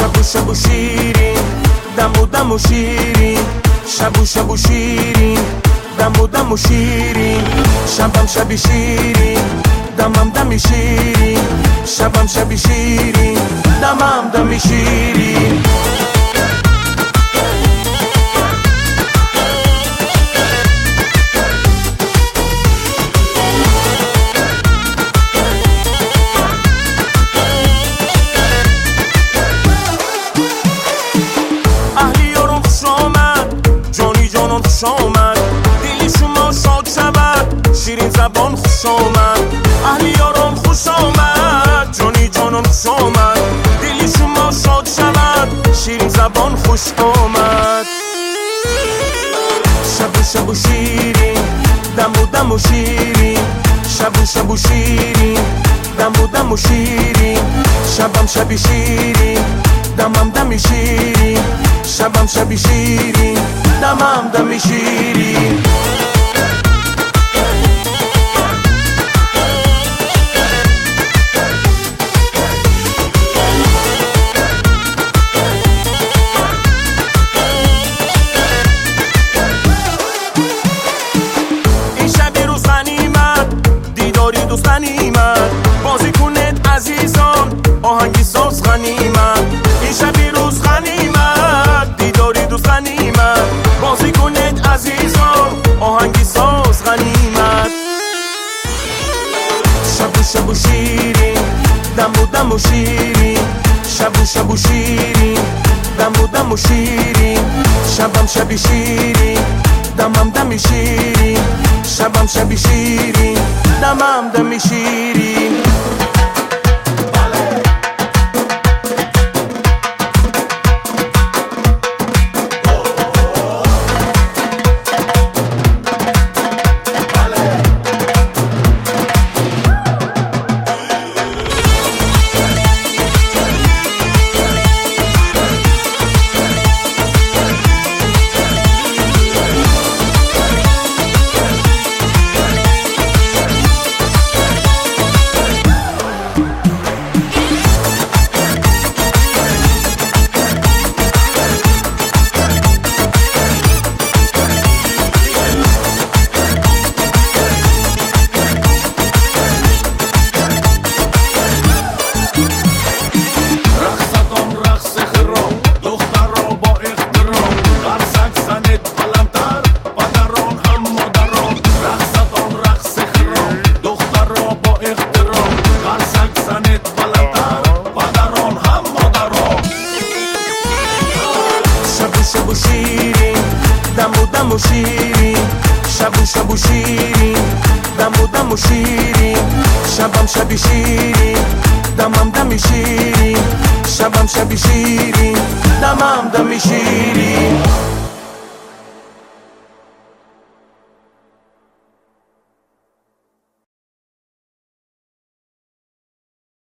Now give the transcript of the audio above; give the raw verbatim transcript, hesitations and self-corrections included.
شبو شبو شیرین دمو دمو شیرین شبو شبو شیرین دمو دمو شیرین شبم شبی شیرین دمم دمی شیرین شبم شبی شیرین دمم دمی شیرین خوش آمد دلی شما شاد شود شیرین زبان خوش آمد اهل یاران خوش آمد جانی جانان خوش آمد دلی شما شاد شود شیرین زبان خوش آمد شبو شبو شیرین دمو دمو شیرین شبو شبو شیرین دمو دمو شیرین شبم شبی شیرین دمم دمی شیرین شبم شبی شیرین دمم دمی شیرین این شبی روز غنیمت دیداری دوست غنیمت بازی کنید عزیزان آهنگی ساز غنیمت این شبی روز غنیمت دیداری دوست غنیمت بازی کنید عزیزان آهنگی ساز غنیمت شبو شبو شیرین دمو دمو شیرین شبو شبو شیرین دمو دمو شیرین شبم شبی شیرین دمم دمی شیرین شبم شبی شیرین دمم دمی شیرین شبو شیرین دمو دمو شیرین شبو شبو شیرین دمو دمو شیرین شبم شبی شیرین دمم دمی شیرین شبم شبی شیرین دمم دمی شیرین